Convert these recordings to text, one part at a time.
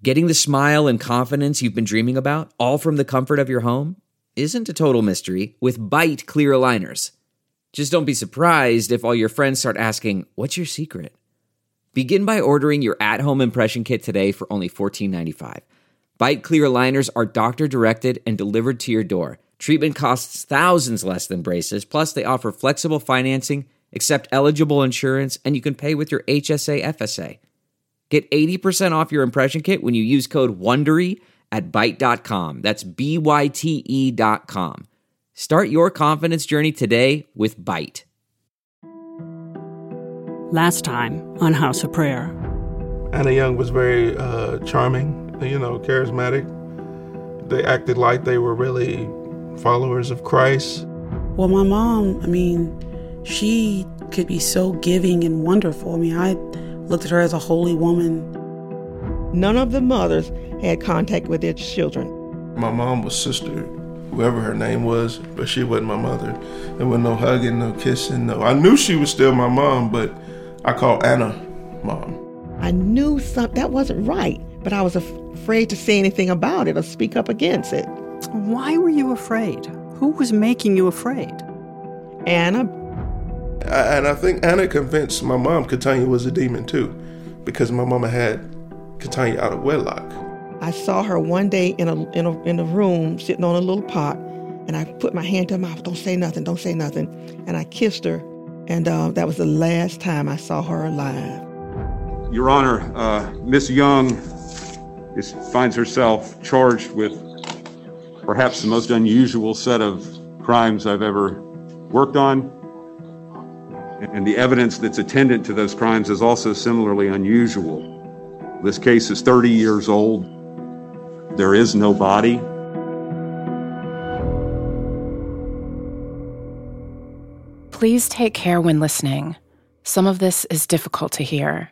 Getting the smile and confidence you've been dreaming about, all from the comfort of your home, isn't a total mystery with Byte clear aligners. Just don't be surprised if all your friends start asking, "What's your secret?" Begin by ordering your at-home impression kit today for only $14.95. Byte clear aligners are doctor-directed and delivered to your door. Treatment costs thousands less than braces, plus they offer flexible financing, accept eligible insurance, and you can pay with your HSA FSA. Get 80% off your impression kit when you use code WONDERY at Byte.com. That's BYTE.com. Start your confidence journey today with Byte. Last time on House of Prayer. Anna Young was very charming, charismatic. They acted like they were really followers of Christ. Well, my mom, she could be so giving and wonderful. I looked at her as a holy woman. None of the mothers had contact with their children. My mom was sister, whoever her name was, but she wasn't my mother. There was no hugging, no kissing, no. I knew she was still my mom, but I called Anna Mom. I knew that wasn't right, but I was afraid to say anything about it or speak up against it. Why were you afraid? Who was making you afraid? Anna. And I think Anna convinced my mom Katanya was a demon too, because my mama had Katanya out of wedlock. I saw her one day in a room sitting on a little pot, and I put my hand to her mouth. Don't say nothing. And I kissed her, and that was the last time I saw her alive. Your Honor, Miss Young finds herself charged with perhaps the most unusual set of crimes I've ever worked on. And the evidence that's attendant to those crimes is also similarly unusual. This case is 30 years old. There is no body. Please take care when listening. Some of this is difficult to hear.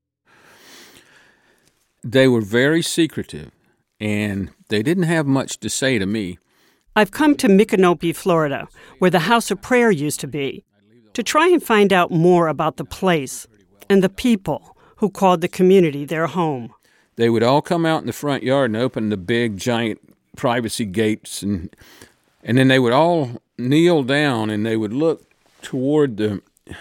They were very secretive, and they didn't have much to say to me. I've come to Micanopy, Florida, where the House of Prayer used to be, to try and find out more about the place and the people who called the community their home. They would all come out in the front yard and open the big, giant privacy gates, and then they would all kneel down and they would look toward the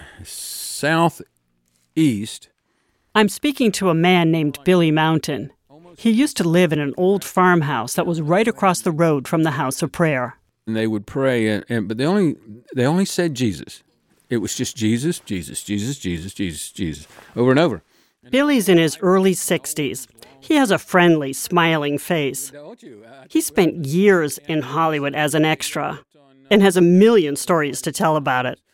southeast. I'm speaking to a man named Billy Mountain. He used to live in an old farmhouse that was right across the road from the House of Prayer. And they would pray, but they only said Jesus. It was just Jesus, Jesus, Jesus, Jesus, Jesus, Jesus, over and over. Billy's in his early 60s. He has a friendly, smiling face. He spent years in Hollywood as an extra and has a million stories to tell about it.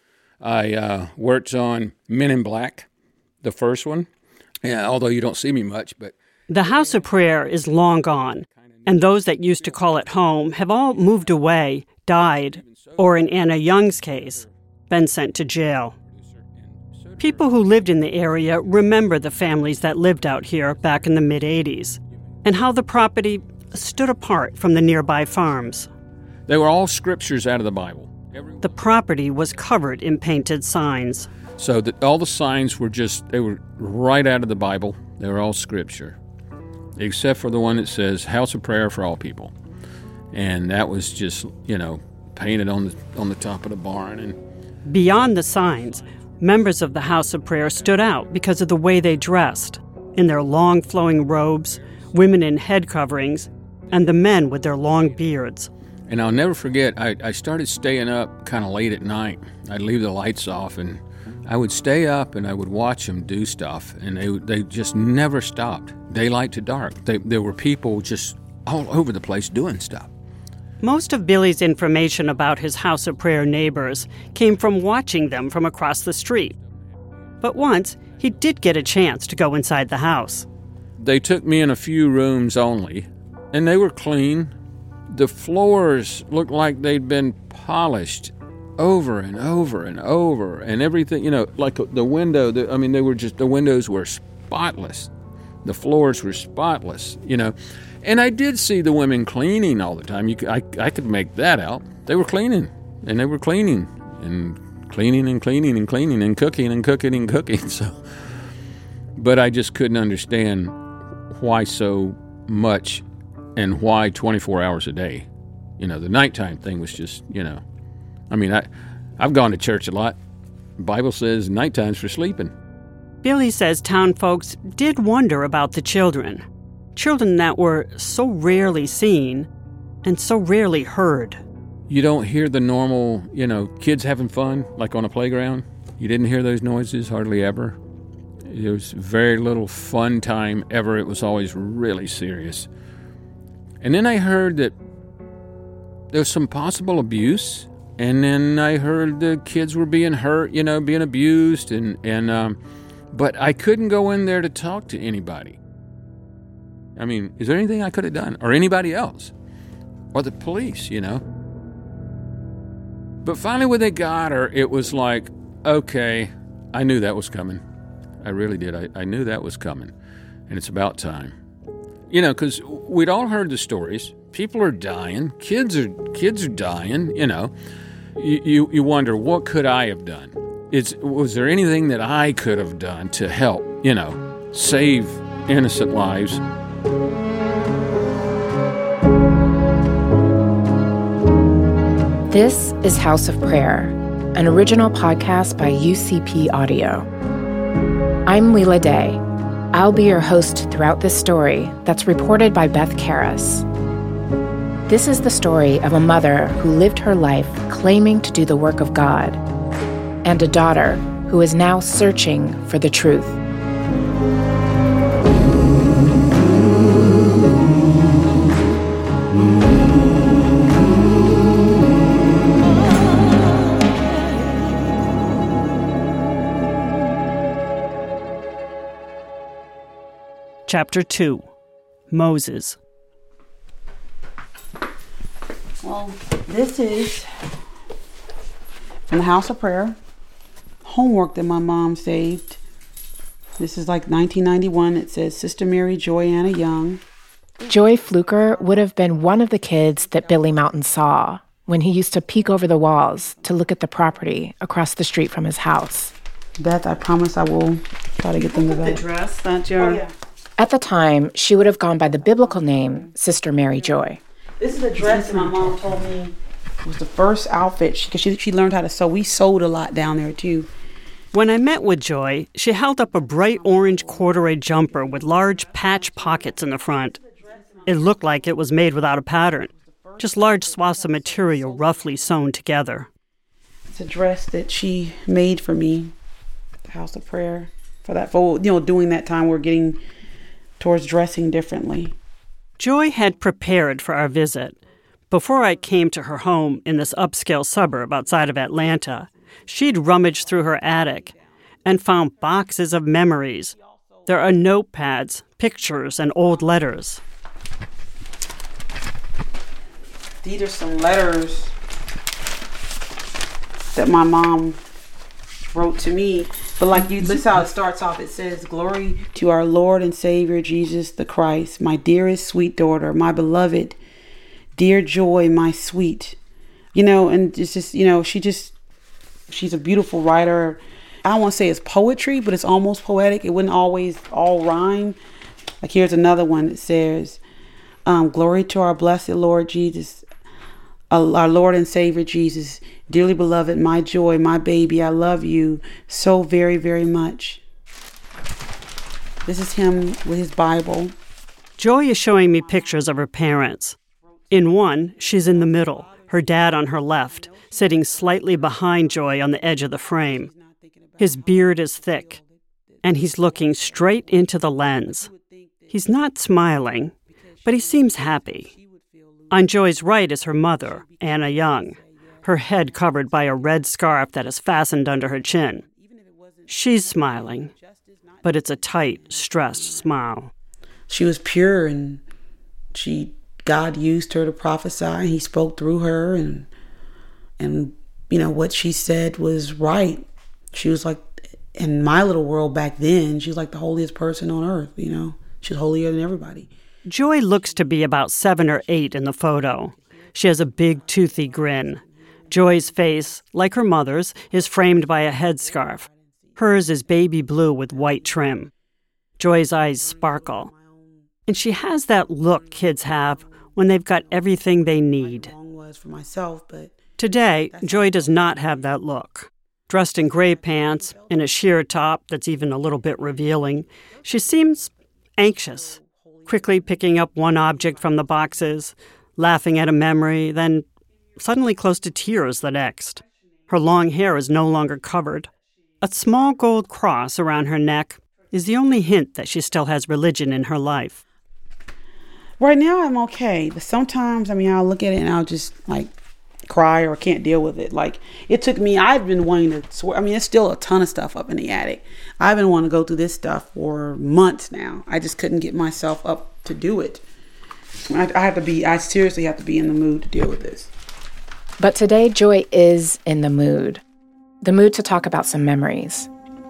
I worked on Men in Black, the first one. Yeah, although you don't see me much, but... The House of Prayer is long gone, and those that used to call it home have all moved away, died, or in Anna Young's case, been sent to jail. People who lived in the area remember the families that lived out here back in the mid-'80s, and how the property stood apart from the nearby farms. They were all scriptures out of the Bible. The property was covered in painted signs. So that all the signs were they were right out of the Bible. They were all scripture, except for the one that says House of Prayer for all people. And that was just, painted on the top of the barn. And beyond the signs, members of the House of Prayer stood out because of the way they dressed, in their long flowing robes, women in head coverings, and the men with their long beards. And I'll never forget, I started staying up kind of late at night. I'd leave the lights off, and I would stay up and I would watch them do stuff, and they just never stopped, daylight to dark. There were people just all over the place doing stuff. Most of Billy's information about his House of Prayer neighbors came from watching them from across the street. But once, he did get a chance to go inside the house. They took me in a few rooms only, and they were clean. The floors looked like they'd been polished over and over and over, and everything, like the window, the windows were spotless. The floors were spotless, And I did see the women cleaning all the time. I could make that out. They were cleaning, and they were cleaning, and cleaning and cleaning and cleaning and cooking and cooking and cooking. So, but I just couldn't understand why so much and why 24 hours a day. The nighttime thing was just, I've gone to church a lot. The Bible says nighttime's for sleeping. Billy says town folks did wonder about the children that were so rarely seen and so rarely heard. You don't hear the normal, kids having fun, like on a playground. You didn't hear those noises hardly ever. There was very little fun time ever. It was always really serious. And then I heard that there was some possible abuse, and then I heard the kids were being hurt, being abused, but I couldn't go in there to talk to anybody. Is there anything I could have done, or anybody else, or the police, But finally, when they got her, it was like, okay, I knew that was coming. I really did. I knew that was coming, and it's about time. Because we'd all heard the stories. People are dying. Kids are dying. You wonder, what could I have done? Was there anything that I could have done to help? Save innocent lives. This is House of Prayer, an original podcast by UCP Audio. I'm Leela Day. I'll be your host throughout this story that's reported by Beth Karras. This is the story of a mother who lived her life claiming to do the work of God, and a daughter who is now searching for the truth. Chapter 2, Moses. Well, this is from the House of Prayer, homework that my mom saved. This is like 1991. It says, Sister Mary Joy Anna Young. Joy Fluker would have been one of the kids that Billy Mountain saw when he used to peek over the walls to look at the property across the street from his house. Beth, I promise I will try to get them to that. The dress, that your... Oh, yeah. At the time, she would have gone by the biblical name, Sister Mary Joy. This is a dress that my mom told me was the first outfit, because she learned how to sew. We sewed a lot down there, too. When I met with Joy, she held up a bright orange corduroy jumper with large patch pockets in the front. It looked like it was made without a pattern, just large swaths of material roughly sewn together. It's a dress that she made for me, the House of Prayer, for doing that time we're getting towards dressing differently. Joy had prepared for our visit. Before I came to her home in this upscale suburb outside of Atlanta, she'd rummaged through her attic and found boxes of memories. There are notepads, pictures, and old letters. These are some letters that my mom wrote to me. But this is how it starts off. It says, Glory to our Lord and Savior Jesus the Christ, my dearest sweet daughter, my beloved, dear Joy, my sweet. And it's just, she's a beautiful writer. I don't want to say it's poetry, but it's almost poetic. It wouldn't always all rhyme. Like here's another one that says, Glory to our blessed Lord Jesus, our Lord and Savior Jesus, dearly beloved, my joy, my baby, I love you so very, very much. This is him with his Bible. Joy is showing me pictures of her parents. In one, she's in the middle, her dad on her left, sitting slightly behind Joy on the edge of the frame. His beard is thick, and he's looking straight into the lens. He's not smiling, but he seems happy. On Joy's right is her mother, Anna Young, her head covered by a red scarf that is fastened under her chin. She's smiling, but it's a tight, stressed smile. She was pure, and God used her to prophesy. He spoke through her, and what she said was right. She was like, in my little world back then, she was like the holiest person on earth, She was holier than everybody. Joy looks to be about 7 or 8 in the photo. She has a big, toothy grin. Joy's face, like her mother's, is framed by a headscarf. Hers is baby blue with white trim. Joy's eyes sparkle. And she has that look kids have when they've got everything they need. For myself, but today, Joy does not have that look. Dressed in gray pants and a sheer top that's even a little bit revealing, she seems anxious, quickly picking up one object from the boxes, laughing at a memory, then suddenly close to tears the next. Her long hair is no longer covered. A small gold cross around her neck is the only hint that she still has religion in her life. Right now, I'm okay, but sometimes, I'll look at it and I'll just, cry or can't deal with it. It took me, I've been wanting to swear. There's still a ton of stuff up in the attic. I've been wanting to go through this stuff for months now. I just couldn't get myself up to do it. I seriously have to be in the mood to deal with this. But today, Joy is in the mood. The mood to talk about some memories.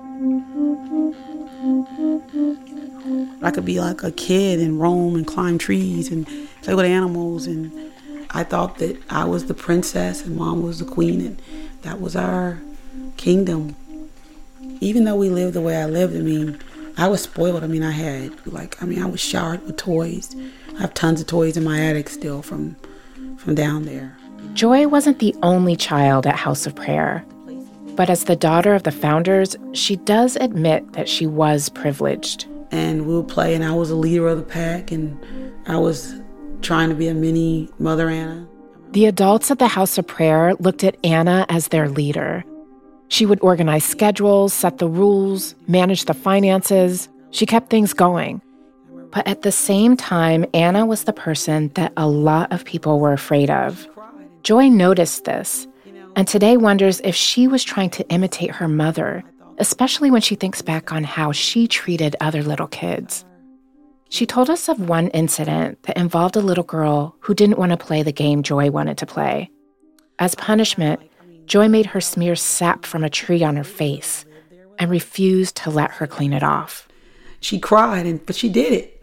I could be like a kid and roam and climb trees and play with animals. And I thought that I was the princess and Mom was the queen. And that was our kingdom. Even though we lived the way I lived, I was spoiled. I was showered with toys. I have tons of toys in my attic still from down there. Joy wasn't the only child at House of Prayer. But as the daughter of the founders, she does admit that she was privileged. And we would play, and I was a leader of the pack, and I was trying to be a mini Mother Anna. The adults at the House of Prayer looked at Anna as their leader. She would organize schedules, set the rules, manage the finances. She kept things going. But at the same time, Anna was the person that a lot of people were afraid of. Joy noticed this, and today wonders if she was trying to imitate her mother, especially when she thinks back on how she treated other little kids. She told us of one incident that involved a little girl who didn't want to play the game Joy wanted to play. As punishment, Joy made her smear sap from a tree on her face and refused to let her clean it off. She cried, but she did it.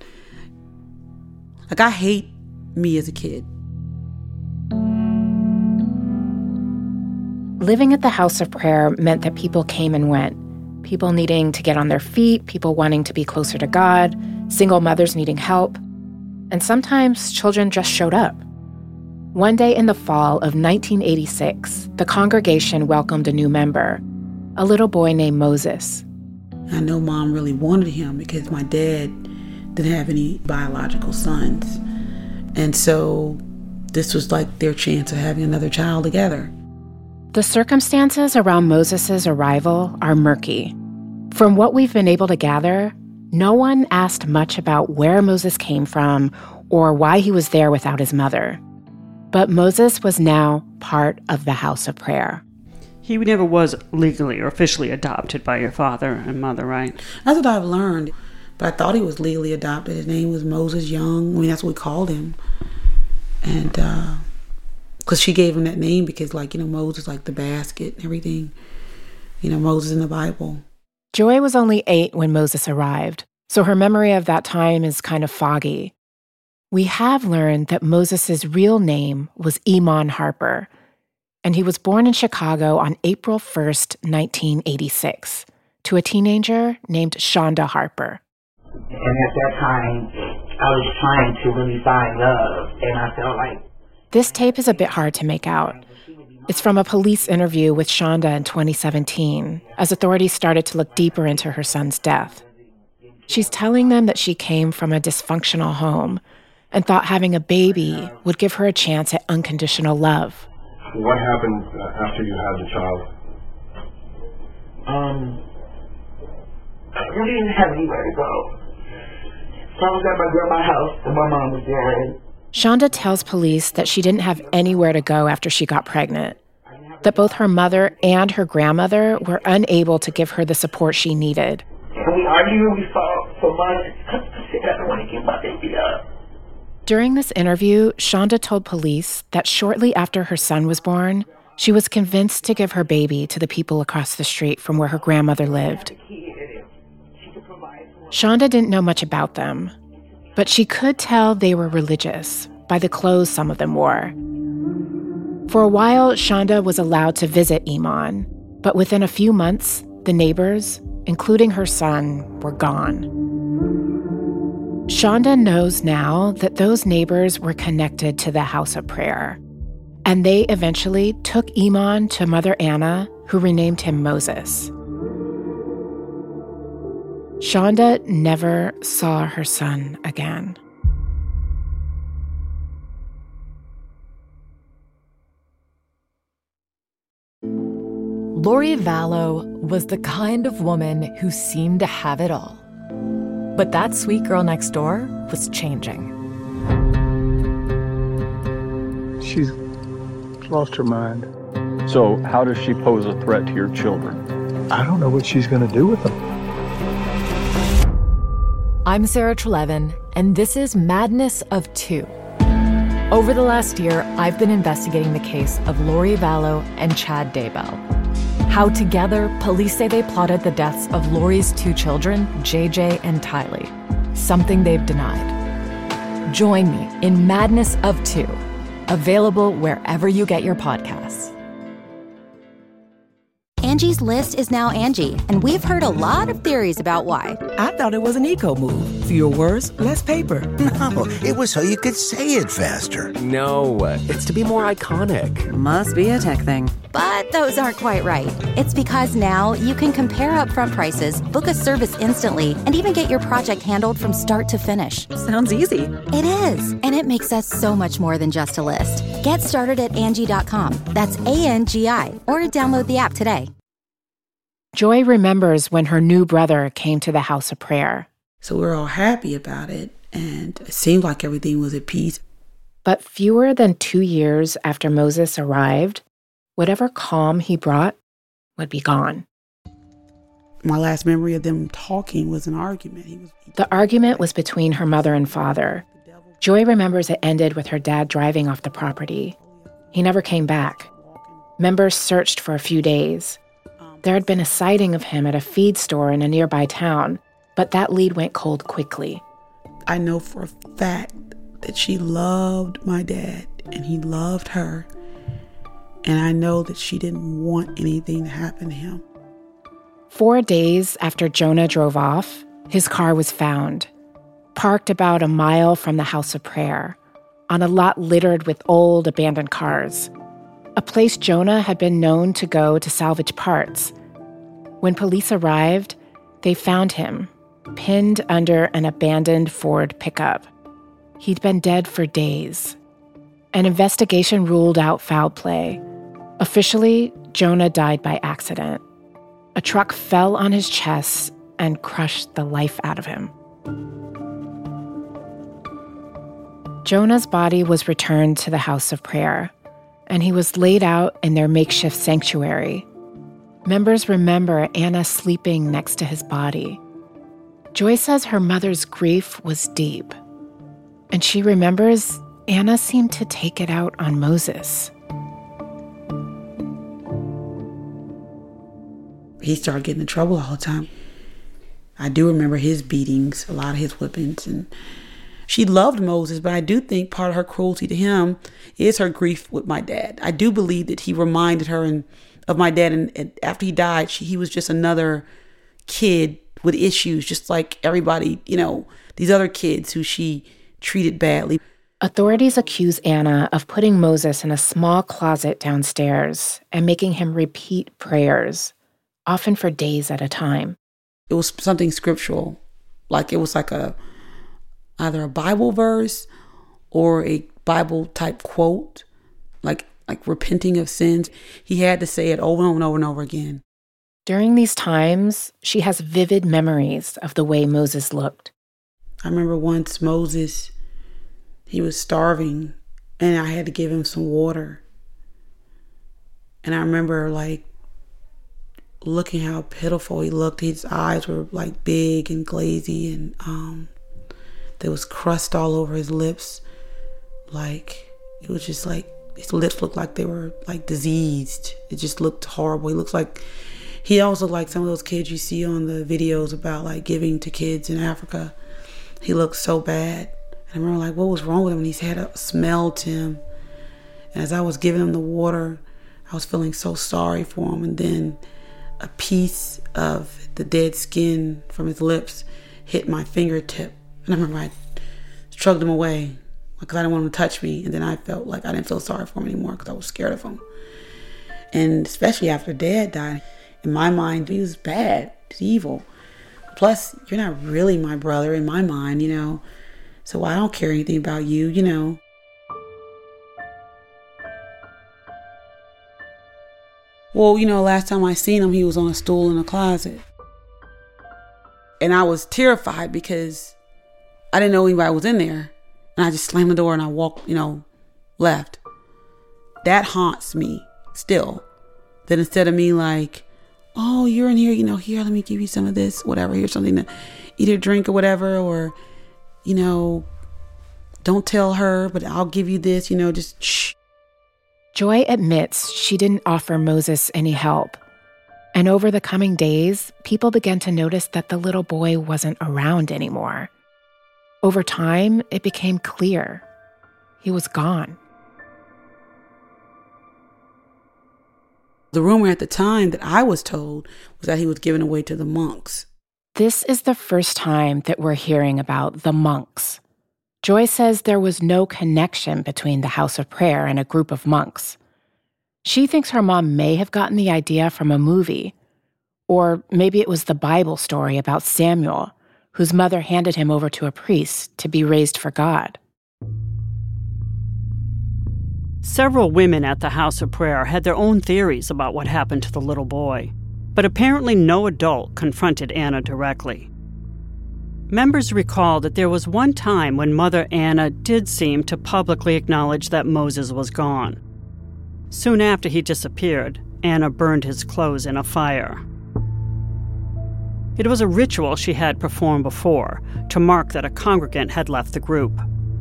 I hate me as a kid. Living at the House of Prayer meant that people came and went. People needing to get on their feet, people wanting to be closer to God, single mothers needing help. And sometimes children just showed up. One day in the fall of 1986, the congregation welcomed a new member, a little boy named Moses. I know Mom really wanted him because my dad didn't have any biological sons. And so this was like their chance of having another child together. The circumstances around Moses' arrival are murky. From what we've been able to gather, no one asked much about where Moses came from or why he was there without his mother. But Moses was now part of the House of Prayer. He never was legally or officially adopted by your father and mother, right? That's what I've learned. But I thought he was legally adopted. His name was Moses Young. That's what we called him. And, because she gave him that name because, Moses, the basket and everything. Moses in the Bible. Joy was only 8 when Moses arrived, so her memory of that time is kind of foggy. We have learned that Moses' real name was Iman Harper, and he was born in Chicago on April 1st, 1986, to a teenager named Shonda Harper. And at that time, I was trying to really find love, and I felt like... This tape is a bit hard to make out. It's from a police interview with Shonda in 2017, as authorities started to look deeper into her son's death. She's telling them that she came from a dysfunctional home and thought having a baby would give her a chance at unconditional love. What happened after you had the child? I really didn't have anywhere to go. So I was at my grandma's house, and my mom was there. Shonda tells police that she didn't have anywhere to go after she got pregnant, that both her mother and her grandmother were unable to give her the support she needed. And we argued and we fought so much because I said I don't want to give my baby up. During this interview, Shonda told police that shortly after her son was born, she was convinced to give her baby to the people across the street from where her grandmother lived. Shonda didn't know much about them, but she could tell they were religious by the clothes some of them wore. For a while, Shonda was allowed to visit Iman, but within a few months, the neighbors, including her son, were gone. Shonda knows now that those neighbors were connected to the House of Prayer, and they eventually took Iman to Mother Anna, who renamed him Moses. Shonda never saw her son again. Lori Vallow was the kind of woman who seemed to have it all. But that sweet girl next door was changing. She's lost her mind. So how does she pose a threat to your children? I don't know what she's going to do with them. I'm Sarah Trelevin, and this is Madness of Two. Over the last year, I've been investigating the case of Lori Vallow and Chad Daybell. How together, police say they plotted the deaths of Lori's two children, JJ and Tylee, something they've denied. Join me in Madness of Two, available wherever you get your podcasts. Angie's List is now Angie, and we've heard a lot of theories about why. I thought it was an eco move. Fewer words, less paper. No, it was so you could say it faster. No, it's to be more iconic. Must be a tech thing. But those aren't quite right. It's because now you can compare upfront prices, book a service instantly, and even get your project handled from start to finish. Sounds easy. It is, and it makes us so much more than just a list. Get started at Angie.com. That's ANGI, or download the app today. Joy remembers when her new brother came to the House of Prayer. So we're all happy about it, and it seemed like everything was at peace. But fewer than 2 years after Moses arrived, whatever calm he brought would be gone. My last memory of them talking was an argument. The argument was between her mother and father. Joy remembers it ended with her dad driving off the property. He never came back. Members searched for a few days. There had been a sighting of him at a feed store in a nearby town, but that lead went cold quickly. I know for a fact that she loved my dad and he loved her. And I know that she didn't want anything to happen to him. 4 days after Jonah drove off, his car was found, parked about a mile from the House of Prayer, on a lot littered with old, abandoned cars, a place Jonah had been known to go to salvage parts. When police arrived, they found him, pinned under an abandoned Ford pickup. He'd been dead for days. An investigation ruled out foul play. Officially, Jonah died by accident. A truck fell on his chest and crushed the life out of him. Jonah's body was returned to the House of Prayer, and he was laid out in their makeshift sanctuary. Members remember Anna sleeping next to his body. Joy says her mother's grief was deep, and she remembers Anna seemed to take it out on Moses. He started getting in trouble all the time. I do remember his beatings, a lot of his whippings, and she loved Moses, but I do think part of her cruelty to him is her grief with my dad. I do believe that he reminded her of my dad, and after he died, he was just another kid with issues, just like everybody, these other kids who she treated badly. Authorities accuse Anna of putting Moses in a small closet downstairs and making him repeat prayers, often for days at a time. It was something scriptural, like it was like either a Bible verse or a Bible type quote, like repenting of sins. He had to say it over and over and over again. During these times, she has vivid memories of the way Moses looked. I remember once Moses, he was starving and I had to give him some water. And I remember looking how pitiful he looked. His eyes were big and glazy, and there was crust all over his lips. It was just his lips looked like they were diseased. It just looked horrible. He always looked like some of those kids you see on the videos about giving to kids in Africa. He looked so bad. And I remember what was wrong with him? And he's had a smell to him. And as I was giving him the water, I was feeling so sorry for him. And then a piece of the dead skin from his lips hit my fingertip. And I remember I shrugged him away because I didn't want him to touch me. And then I felt like I didn't feel sorry for him anymore because I was scared of him. And especially after Dad died, in my mind, he was bad. He's evil. Plus, you're not really my brother in my mind, you know. So I don't care anything about you, you know. Well, you know, last time I seen him, he was on a stool in a closet. And I was terrified because I didn't know anybody was in there. And I just slammed the door and I walked, left. That haunts me still. That instead of me like, oh, you're in here, here, let me give you some of this, whatever. Here's something to eat or drink or whatever. Or, don't tell her, but I'll give you this, just shh. Joy admits she didn't offer Moses any help. And over the coming days, people began to notice that the little boy wasn't around anymore. Over time, it became clear he was gone. The rumor at the time that I was told was that he was given away to the monks. This is the first time that we're hearing about the monks. Joy says there was no connection between the House of Prayer and a group of monks. She thinks her mom may have gotten the idea from a movie, or maybe it was the Bible story about Samuel, whose mother handed him over to a priest to be raised for God. Several women at the House of Prayer had their own theories about what happened to the little boy, but apparently no adult confronted Anna directly. Members recall that there was one time when Mother Anna did seem to publicly acknowledge that Moses was gone. Soon after he disappeared, Anna burned his clothes in a fire. It was a ritual she had performed before to mark that a congregant had left the group.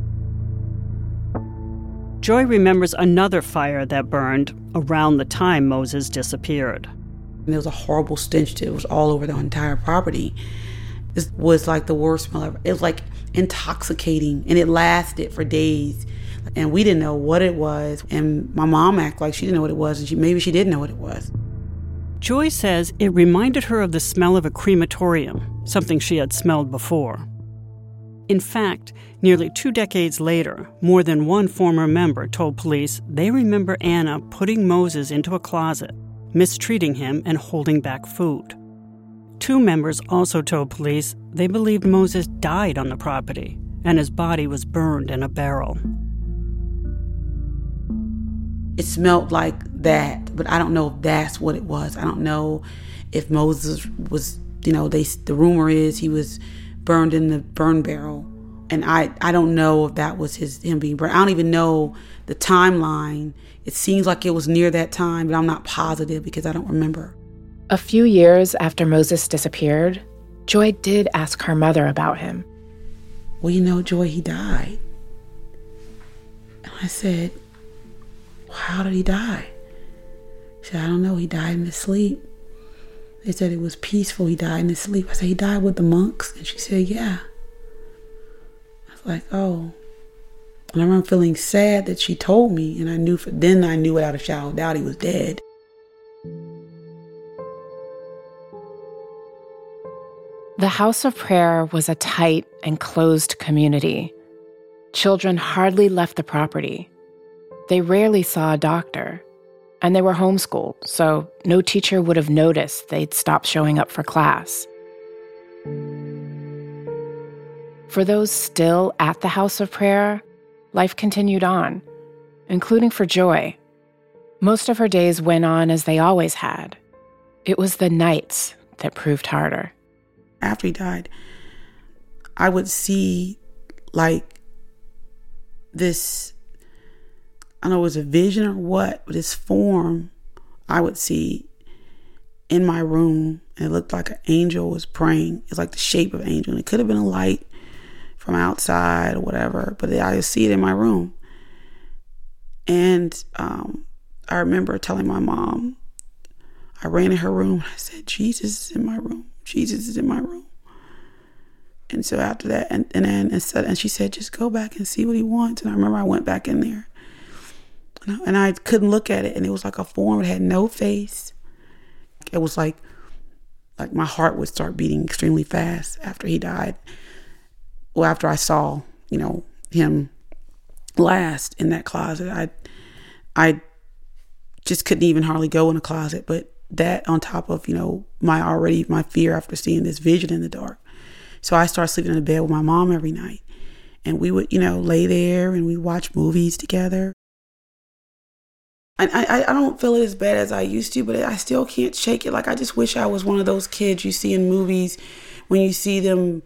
Joy remembers another fire that burned around the time Moses disappeared. There was a horrible stench that was all over the entire property. It was like the worst smell ever. It was like intoxicating, and it lasted for days. And we didn't know what it was. And my mom acted like she didn't know what it was, and maybe she didn't know what it was. Joy says it reminded her of the smell of a crematorium, something she had smelled before. In fact, nearly 2 decades later, more than one former member told police they remember Anna putting Moses into a closet, mistreating him, and holding back food. 2 members also told police they believed Moses died on the property and his body was burned in a barrel. It smelled like that, but I don't know if that's what it was. I don't know if Moses was, the rumor is he was burned in the burn barrel. And I don't know if that was him being burned. I don't even know the timeline. It seems like it was near that time, but I'm not positive because I don't remember. A few years after Moses disappeared, Joy did ask her mother about him. Well, Joy, he died. And I said, well, how did he die? She said, I don't know. He died in his sleep. They said it was peaceful. He died in his sleep. I said, he died with the monks? And she said, yeah. I was like, oh. And I remember feeling sad that she told me, and I knew without a shadow of doubt he was dead. The House of Prayer was a tight and closed community. Children hardly left the property. They rarely saw a doctor, and they were homeschooled, so no teacher would have noticed they'd stopped showing up for class. For those still at the House of Prayer, life continued on, including for Joy. Most of her days went on as they always had. It was the nights that proved harder. After he died, I would see like this, I don't know if it was a vision or what, but this form I would see in my room, and it looked like an angel was praying. It's like the shape of an angel, and it could have been a light from outside or whatever, but I would see it in my room. And I remember telling my mom, I ran in her room, and I said, Jesus is in my room. Jesus is in my room. And so after that, and she said, just go back and see what he wants. And I remember I went back in there, and I couldn't look at it. And it was like a form. It had no face. It was like my heart would start beating extremely fast after he died. well, after I saw, him last in that closet, I just couldn't even hardly go in a closet. But that on top of, my fear after seeing this vision in the dark. So I started sleeping in the bed with my mom every night. And we would, lay there and we'd watch movies together. I don't feel it as bad as I used to, but I still can't shake it. Like, I just wish I was one of those kids you see in movies when you see them,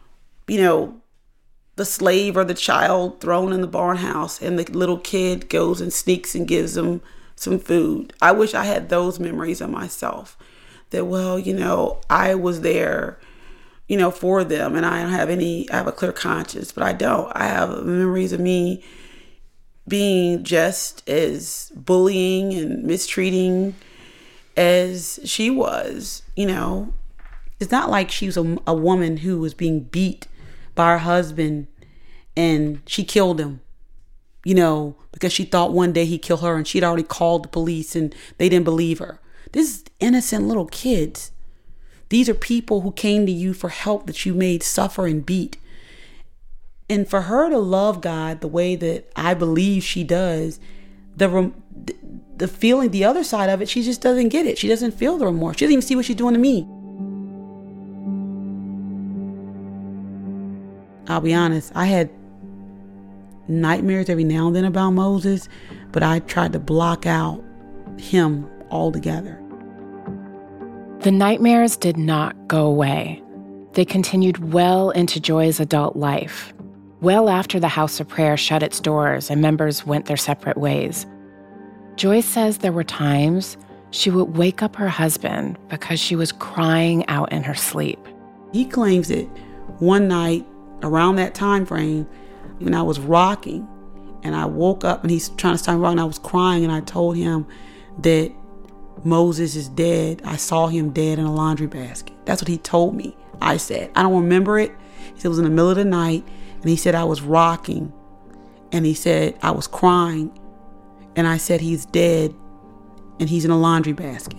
the slave or the child thrown in the barn house and the little kid goes and sneaks and gives them some food. I wish I had those memories of myself. That, I was there, for them, and I have a clear conscience, but I don't. I have memories of me being just as bullying and mistreating as she was. It's not like she was a woman who was being beat by her husband and she killed him, because she thought one day he'd kill her, and she'd already called the police and they didn't believe her. This is innocent little kids. These are people who came to you for help that you made suffer and beat. And for her to love God the way that I believe she does, the feeling, the other side of it, she just doesn't get it. She doesn't feel the remorse. She doesn't even see what she's doing to me. I'll be honest, I had nightmares every now and then about Moses, but I tried to block out him altogether. The nightmares did not go away. They continued well into Joy's adult life, well after the House of Prayer shut its doors and members went their separate ways. Joy says there were times she would wake up her husband because she was crying out in her sleep. He claims that one night around that time frame, when I was rocking and I woke up and he's trying to start rocking, I was crying, and I told him that Moses is dead. I saw him dead in a laundry basket. That's what he told me. I said, I don't remember it. He said it was in the middle of the night, and he said I was rocking, and he said I was crying, and I said he's dead and he's in a laundry basket.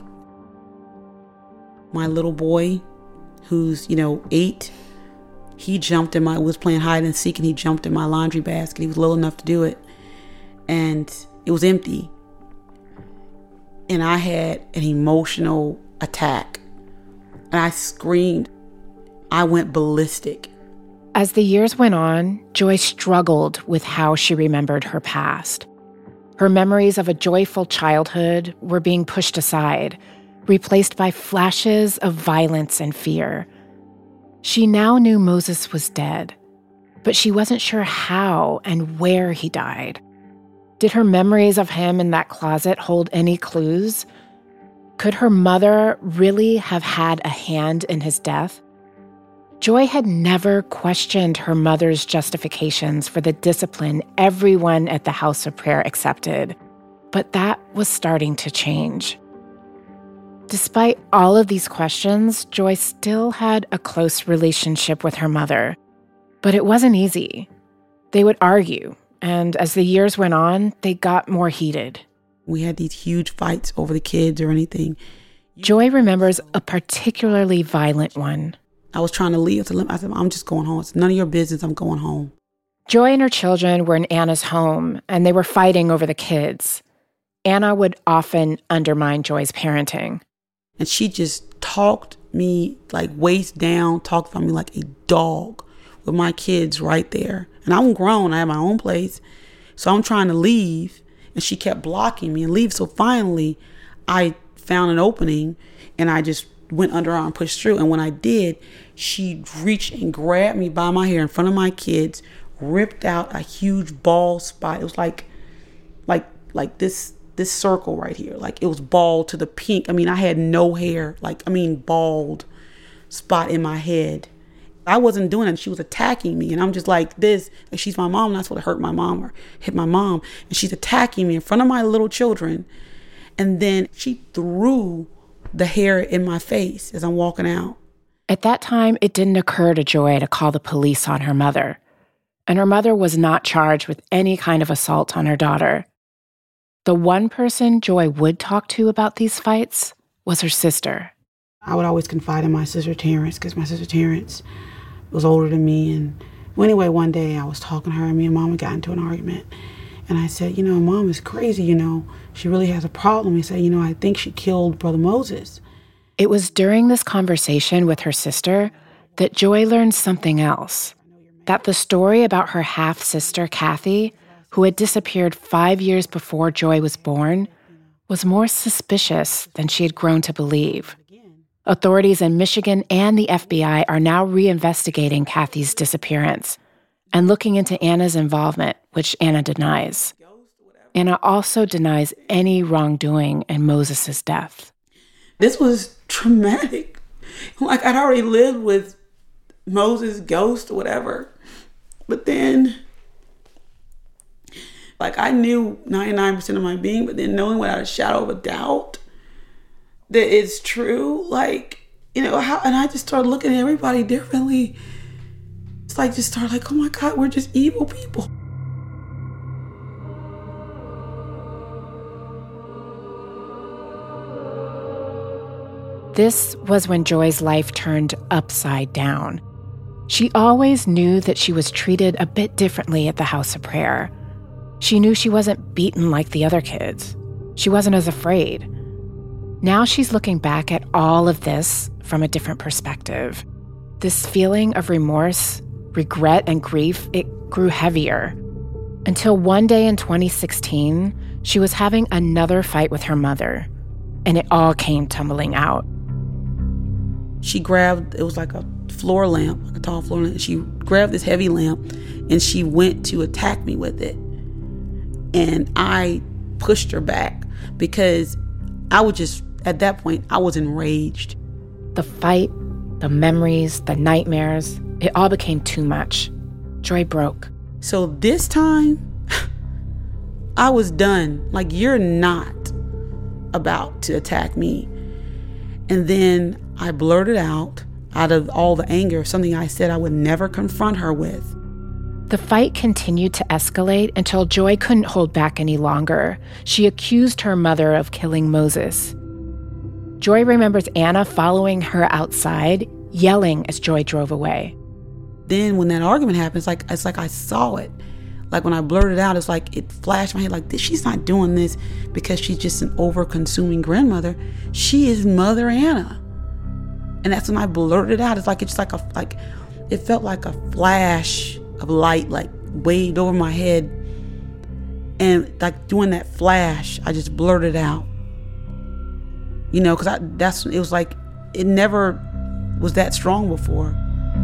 My little boy, who's 8, he was playing hide and seek, and he jumped in my laundry basket. He was little enough to do it, and it was empty. And I had an emotional attack, and I screamed. I went ballistic. As the years went on, Joy struggled with how she remembered her past. Her memories of a joyful childhood were being pushed aside, replaced by flashes of violence and fear. She now knew Moses was dead, but she wasn't sure how and where he died. Did her memories of him in that closet hold any clues? Could her mother really have had a hand in his death? Joy had never questioned her mother's justifications for the discipline everyone at the House of Prayer accepted, but that was starting to change. Despite all of these questions, Joy still had a close relationship with her mother, but it wasn't easy. They would argue, and as the years went on, they got more heated. We had these huge fights over the kids or anything. Joy remembers a particularly violent one. I was trying to leave. I said, I'm just going home. It's none of your business. I'm going home. Joy and her children were in Anna's home, and they were fighting over the kids. Anna would often undermine Joy's parenting. And she just talked me like waist down, talked about me like a dog with my kids right there. And I'm grown. I have my own place. So I'm trying to leave, and she kept blocking me and leave. So finally, I found an opening, and I just went under her and pushed through. And when I did, she reached and grabbed me by my hair in front of my kids, ripped out a huge bald spot. It was like this circle right here. Like, it was bald to the pink. I mean, I had no hair. Bald spot in my head. I wasn't doing it. She was attacking me. And I'm just like this. Like, she's my mom. That's what hurt my mom or hit my mom. And she's attacking me in front of my little children. And then she threw the hair in my face as I'm walking out. At that time, it didn't occur to Joy to call the police on her mother. And her mother was not charged with any kind of assault on her daughter. The one person Joy would talk to about these fights was her sister. I would always confide in my sister Terrence, because my sister Terrence was older than me, Well, anyway, one day I was talking to her and me and Mama got into an argument. And I said, Mom is crazy, She really has a problem. He said, I think she killed Brother Moses. It was during this conversation with her sister that Joy learned something else. That the story about her half-sister, Kathy, who had disappeared 5 years before Joy was born, was more suspicious than she had grown to believe. Authorities in Michigan and the FBI are now reinvestigating Kathy's disappearance and looking into Anna's involvement, which Anna denies. Anna also denies any wrongdoing in Moses' death. This was traumatic. Like, I'd already lived with Moses' ghost or whatever. But then, like, I knew 99% of my being, but then knowing without a shadow of a doubt that it's true, like, and I just started looking at everybody differently. It's like, just started like, oh my God, we're just evil people. This was when Joy's life turned upside down. She always knew that she was treated a bit differently at the House of Prayer. She knew she wasn't beaten like the other kids. She wasn't as afraid. Now she's looking back at all of this from a different perspective. This feeling of remorse, regret, and grief, it grew heavier. Until one day in 2016, she was having another fight with her mother, and it all came tumbling out. She grabbed, it was like a floor lamp, like a tall floor lamp. She grabbed this heavy lamp and she went to attack me with it. And I pushed her back because I would just, at that point, I was enraged. The fight, the memories, the nightmares, it all became too much. Joy broke. So this time, I was done. Like, you're not about to attack me. And then I blurted out of all the anger, something I said I would never confront her with. The fight continued to escalate until Joy couldn't hold back any longer. She accused her mother of killing Moses. Joy remembers Anna following her outside, yelling as Joy drove away. Then when that argument happened, it's like I saw it. Like when I blurted out, it's like it flashed my head like, she's not doing this because she's just an over-consuming grandmother. She is Mother Anna. And that's when I blurted out. It felt like a flash of light, like waved over my head. And like doing that flash, I just blurted out. Because it was like, it never was that strong before.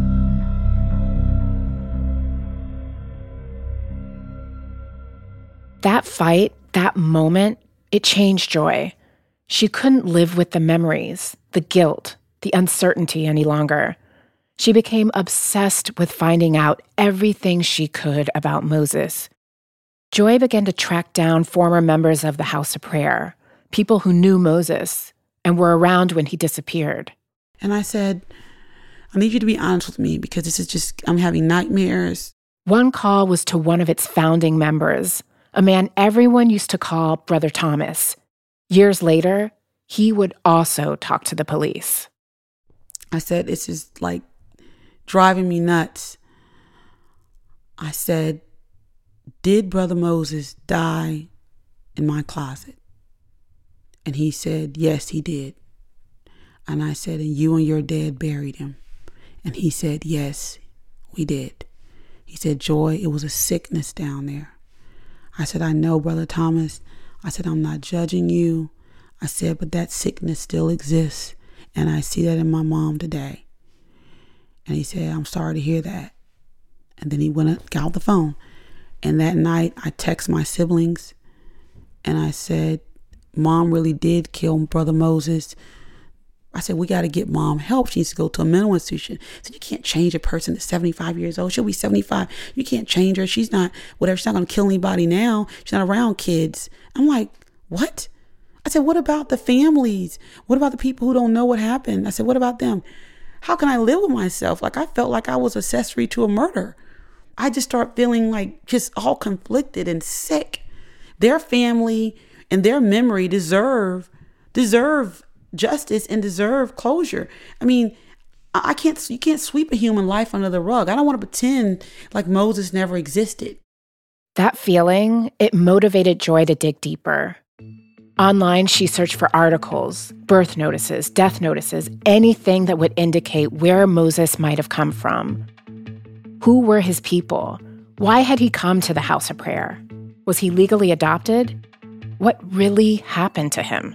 That fight, that moment, it changed Joy. She couldn't live with the memories, the guilt, the uncertainty any longer. She became obsessed with finding out everything she could about Moses. Joy began to track down former members of the House of Prayer, people who knew Moses and were around when he disappeared. And I said, I need you to be honest with me because this is just, I'm having nightmares. One call was to one of its founding members, a man everyone used to call Brother Thomas. Years later, he would also talk to the police. I said, this is like driving me nuts. I said, did Brother Moses die in my closet? And he said, yes, he did. And I said, and you and your dad buried him? And he said, yes, we did. He said, Joy, it was a sickness down there. I said, I know, Brother Thomas. I said, I'm not judging you. I said, but that sickness still exists. And I see that in my mom today. And he said, I'm sorry to hear that. And then he got out the phone. And that night, I texted my siblings. And I said, Mom really did kill Brother Moses. I said, we got to get Mom help. She needs to go to a mental institution. I said, you can't change a person that's 75 years old. She'll be 75. You can't change her. She's not, whatever. She's not going to kill anybody now. She's not around kids. I'm like, what? I said, what about the families? What about the people who don't know what happened? I said, what about them? How can I live with myself? Like, I felt like I was accessory to a murder. I just start feeling like just all conflicted and sick. Their family and their memory deserve justice and deserve closure. I mean, You can't sweep a human life under the rug. I don't want to pretend like Moses never existed. That feeling, it motivated Joy to dig deeper. Online, she searched for articles, birth notices, death notices, anything that would indicate where Moses might have come from. Who were his people? Why had he come to the House of Prayer? Was he legally adopted? What really happened to him?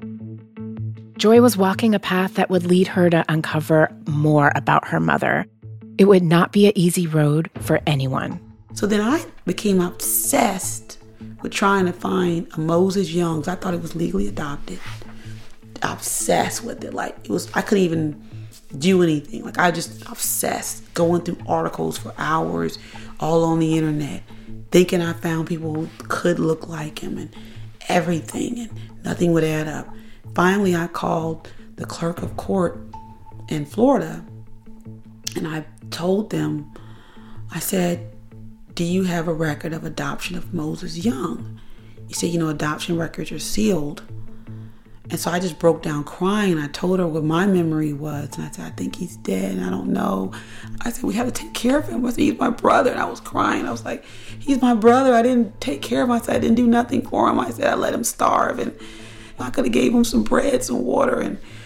Joy was walking a path that would lead her to uncover more about her mother. It would not be an easy road for anyone. So then I became obsessed with trying to find a Moses Youngs. I thought it was legally adopted. Obsessed with it. Like, I couldn't even do anything. Like, I just obsessed, going through articles for hours, all on the internet, thinking I found people who could look like him and everything, and nothing would add up. Finally, I called the clerk of court in Florida, and I told them, I said, do you have a record of adoption of Moses Young? He said, adoption records are sealed. And so I just broke down crying. I told her what my memory was. And I said, I think he's dead, and I don't know. I said, we have to take care of him. I said, he's my brother. And I was crying. I was like, he's my brother. I didn't take care of him. I said, I didn't do nothing for him. I said, I let him starve. And I could have gave him some bread, some water.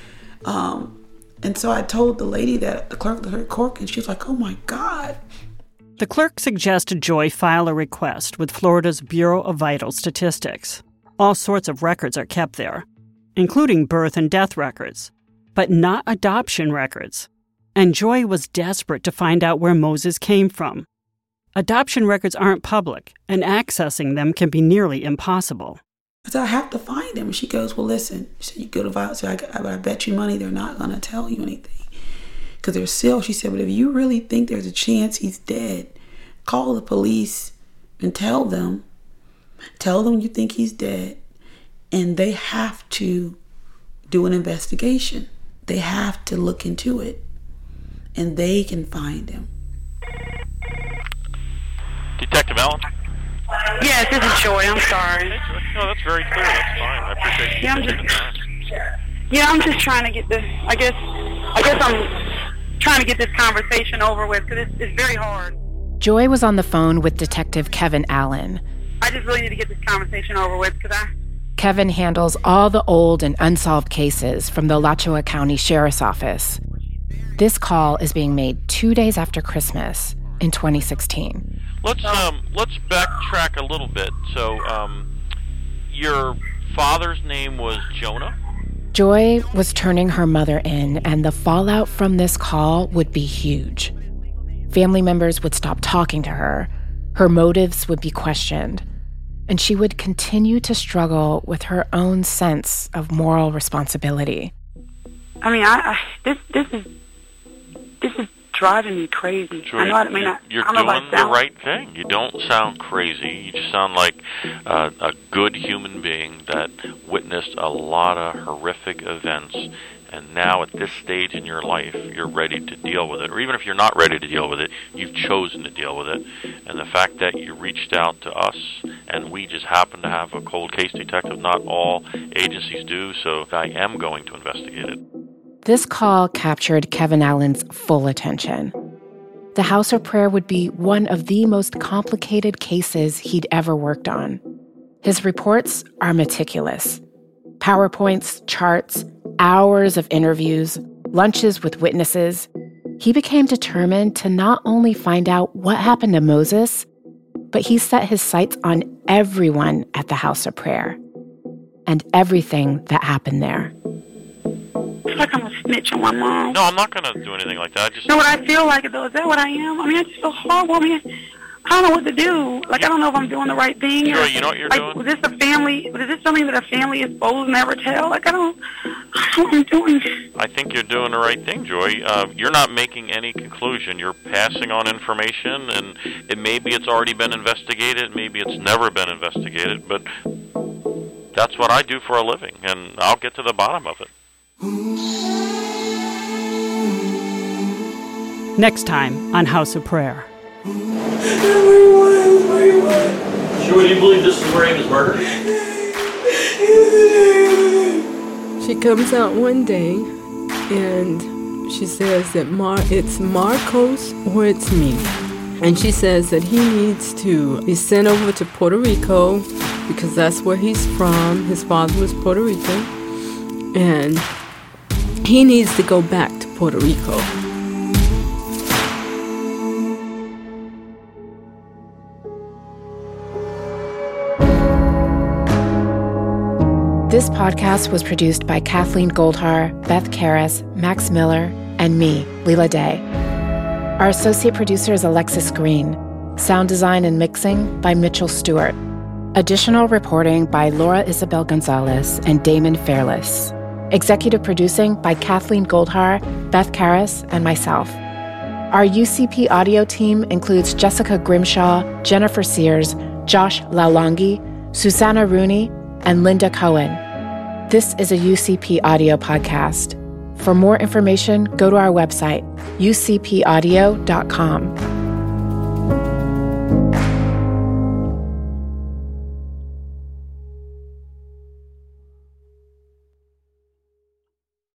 And so I told the lady, that the clerk of the court, and she was like, oh my God. The clerk suggested Joy file a request with Florida's Bureau of Vital Statistics. All sorts of records are kept there, including birth and death records, but not adoption records. And Joy was desperate to find out where Moses came from. Adoption records aren't public, and accessing them can be nearly impossible. I said, I have to find him. And she goes, well, listen. She said, you go to Vital. I bet you money they're not going to tell you anything, because they're sealed. She said, but if you really think there's a chance he's dead, call the police and tell them you think he's dead, and they have to do an investigation. They have to look into it, and they can find him. Detective Allen? Yes, this is Joy. I'm sorry. No, that's very clear. That's fine. I appreciate you. I'm just trying to get this. I guess I'm trying to get this conversation over with, because it's very hard. Joy was on the phone with Detective Kevin Allen. I just really need to get this conversation over with, because Kevin handles all the old and unsolved cases from the Alachua County Sheriff's Office. This call is being made 2 days after Christmas in 2016. Let's backtrack a little bit. So, your father's name was Jonah? Joy was turning her mother in, and the fallout from this call would be huge. Family members would stop talking to her. Her motives would be questioned. And she would continue to struggle with her own sense of moral responsibility. I mean, this is driving me crazy. Joy, you're doing the right thing. You don't sound crazy. You just sound like a good human being that witnessed a lot of horrific events. And now at this stage in your life, you're ready to deal with it. Or even if you're not ready to deal with it, you've chosen to deal with it. And the fact that you reached out to us, and we just happen to have a cold case detective, not all agencies do, so I am going to investigate it. This call captured Kevin Allen's full attention. The House of Prayer would be one of the most complicated cases he'd ever worked on. His reports are meticulous. PowerPoints, charts, hours of interviews, lunches with witnesses. He became determined to not only find out what happened to Moses, but he set his sights on everyone at the House of Prayer and everything that happened there. I feel like I'm a snitch on my mom. No, I'm not going to do anything like that. You know what I feel like, though? Is that what I am? I mean, I just feel horrible. I mean, I don't know what to do. Like, I don't know if I'm doing the right thing. Joy, you know what you're doing? Was this something that a family is supposed to never tell? Like, I don't know what I'm doing. I think you're doing the right thing, Joy. You're not making any conclusion. You're passing on information, and maybe it's already been investigated, maybe it's never been investigated, but that's what I do for a living, and I'll get to the bottom of it. Next time on House of Prayer. Joy, do you believe this is where he was murdered? She comes out one day, and she says that it's Marcos or it's me. And she says that he needs to be sent over to Puerto Rico because that's where he's from. His father was Puerto Rican. And he needs to go back to Puerto Rico. This podcast was produced by Kathleen Goldhar, Beth Karras, Max Miller, and me, Leela Day. Our associate producer is Alexis Green. Sound design and mixing by Mitchell Stewart. Additional reporting by Laura Isabel Gonzalez and Damon Fairless. Executive producing by Kathleen Goldhar, Beth Karras, and myself. Our UCP audio team includes Jessica Grimshaw, Jennifer Sears, Josh Lalongi, Susanna Rooney, and Linda Cohen. This is a UCP audio podcast. For more information, go to our website, ucpaudio.com.